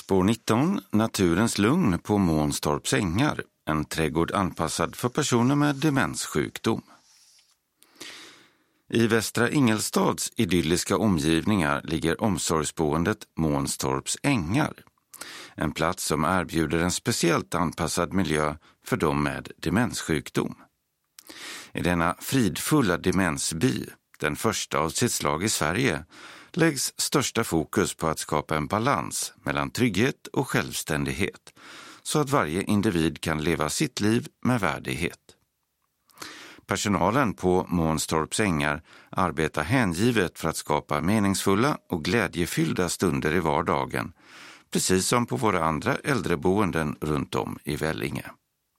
Spår 19, naturens lugn på Månstorps ängar, en trädgård anpassad för personer med demenssjukdom. I Västra Ingelstads idylliska omgivningar ligger omsorgsboendet Månstorps ängar, en plats som erbjuder en speciellt anpassad miljö för dem med demenssjukdom. I denna fridfulla demensby, den första av sitt slag i Sverige, läggs största fokus på att skapa en balans mellan trygghet och självständighet så att varje individ kan leva sitt liv med värdighet. Personalen på Månstorps ängar arbetar hängivet för att skapa meningsfulla och glädjefyllda stunder i vardagen, precis som på våra andra äldreboenden runt om i Vellinge.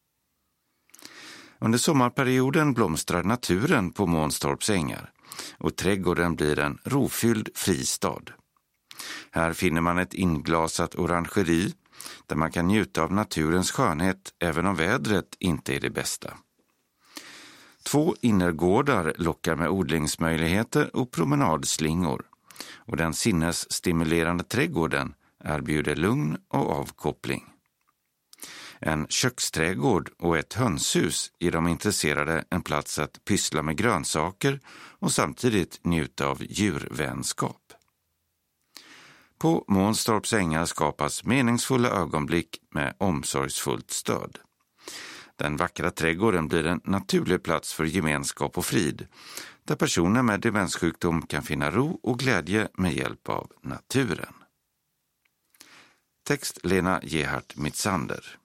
Under sommarperioden blomstrar naturen på Månstorps ängar och trädgården blir en rofylld fristad. Här finner man ett inglasat orangeri där man kan njuta av naturens skönhet även om vädret inte är det bästa. 2 innergårdar lockar med odlingsmöjligheter och promenadslingor och den sinnesstimulerande trädgården erbjuder lugn och avkoppling. En köksträdgård och ett hönshus ger de intresserade en plats att pyssla med grönsaker och samtidigt njuta av djurvänskap. På Månstorps ängar skapas meningsfulla ögonblick med omsorgsfullt stöd. Den vackra trädgården blir en naturlig plats för gemenskap och frid, där personer med demenssjukdom kan finna ro och glädje med hjälp av naturen. Text Lena Gerhard Mitsander.